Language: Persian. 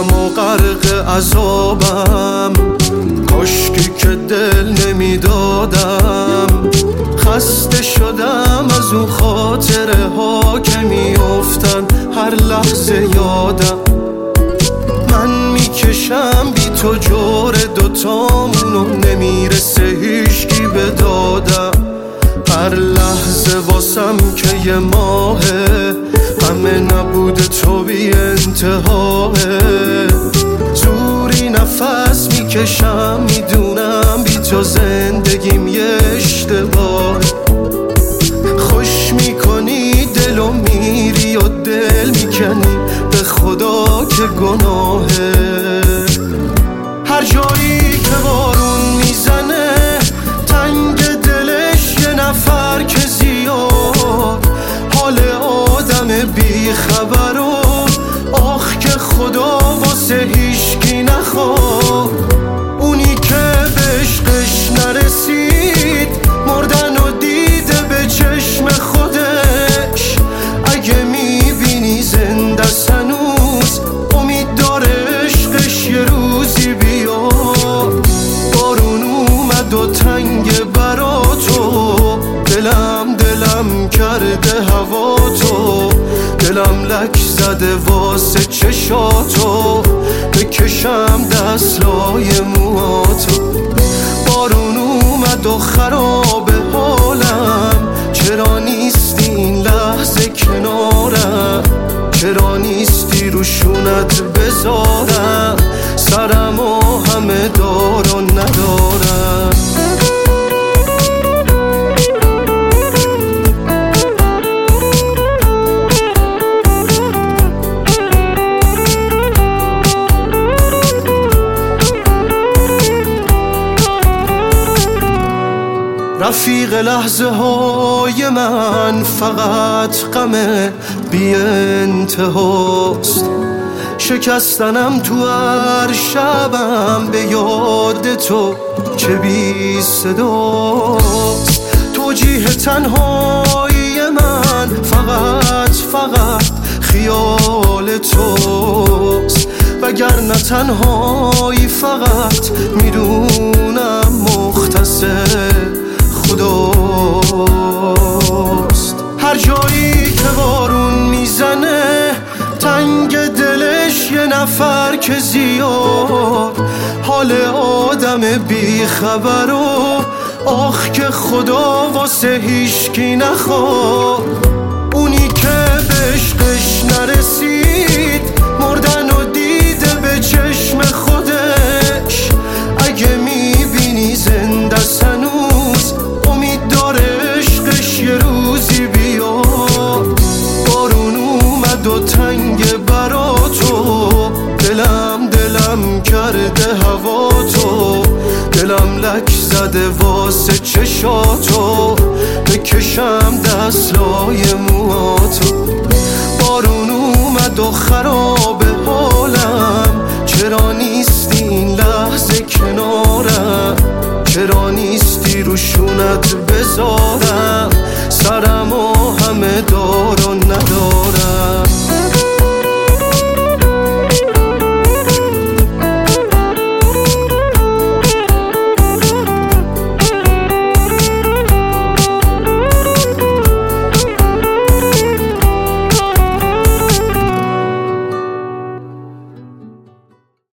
خستم و غرق عذابم، کاشکی که دل نمیدادم. خسته شدم از اون خاطره ها که میافتن هر لحظه یادم. من میکشم بی تو جور دوتامونو، نمیرسه هیچکی به دادم. هر لحظه واسم که یه ماهه، همه نبود تو بی انتهاه. زوری نفس میکشم، میدونم بی تو زندگیم یه اشتباه. خوش میکنی دلو میری و دل میکنی، به خدا که گناهه. هر جایی که بارون میزنه تنگ دلش یه نفر که زیاد. حال آدم بی خبر و آخ که خدا واسه هیچکی نخواد. اونی که به عشقش نرسید مردن و دیده به چشم خودش. اگه میبینی زنده هنوز، امید داره عشقش یه روزی بیاد. بارون اومد و تنگ برا تو، دلم کرده هوا تو. دلم لک زده واسه چشاتو، بکشم دستلای موهاتو. بارون اومد و خراب حالم، چرا نیستی این لحظه کنارم؟ چرا نیستی رو شونت بذارم؟ سرم و همه دار و ندارم. رفیق لحظه های من فقط غم بی انتهاست. شکستنم تو هر شبم به یاد تو چه بی صداست. توجیه تنهایی من فقط خیال توست. وگرنه تنهایی فقط میدونم مختص خداست. هر جایی که بارون میزنه تنگ دلش یه نفر که زیاد. حال آدم بی خبر و آخ که خدا واسه هیچکی نخواد. اونی که به عشقش نرسید مردن و دیده به چشم خودش. اگه میبینی زنده هنوز، امید داره عشقش یه روزی بیاد. بارون اومد و تنگ برا تو، دلم کرده هوا تو. دلم لک زده واسه چشاتو، بکشم دستلای موهاتو. بارون اومد و خراب حالم، چرا نیستی این لحظه کنارم؟ چرا نیستی رو شونت بذارم؟ سرم و همه دار و ندارم.